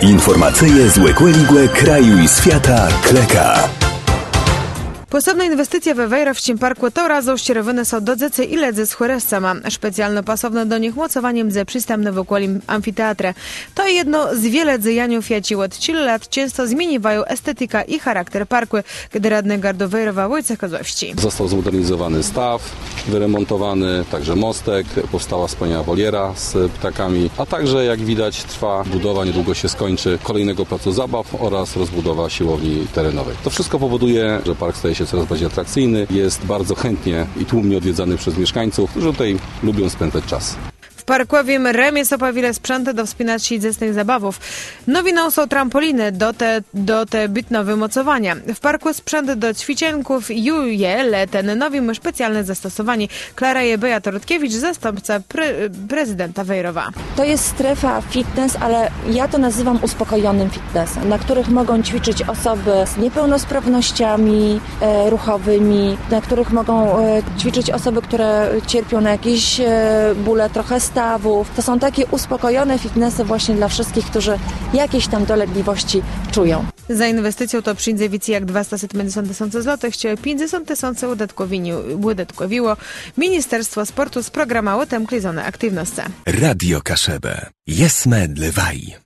Informacyje z łekłe kraju i świata kleka. Posebna inwestycja we Wejrowskim parku to razom ścierowane są dodzecy i ledzy z chórescama. Specjalno pasowne do nich mocowaniem ze przystępne w okolim amfiteatra. To jedno z wiele dzejaniów, jaci od 3 lat często zmieniwają estetyka i charakter parku, gdy radny gardu Wejrowa Wojciech Kozłowski. Został zmodernizowany staw, wyremontowany, także mostek, powstała wspaniała woliera z ptakami, a także jak widać trwa budowa, niedługo się skończy, kolejnego placu zabaw oraz rozbudowa siłowni terenowej. To wszystko powoduje, że park staje się coraz bardziej atrakcyjny, jest bardzo chętnie i tłumnie odwiedzany przez mieszkańców, którzy tutaj lubią spędzać czas. W parkowym remie są wiele sprzętu do wspinaczki dziesnych zabawów. Nowiną są trampoliny do te bytno wymocowania. W parku sprzęt do ćwiczenków je leten nowim specjalne zastosowanie. Klara Jebeja Torutkiewicz, zastępca prezydenta Wejrowa. To jest strefa fitness, ale ja to nazywam uspokojonym fitnessem, na których mogą ćwiczyć osoby z niepełnosprawnościami ruchowymi, na których mogą ćwiczyć osoby, które cierpią na jakieś bóle trochę stawów. To są takie uspokojone fitnessy właśnie dla wszystkich, którzy jakieś tam dolegliwości czują. Za inwestycją to przyjdzie więcej jak 250 tysięcy złotych, 50 tysięcy udatkowiło Ministerstwo Sportu z programu Temklizone Aktywności. Radio Kaszebę. Jesme dlewaj.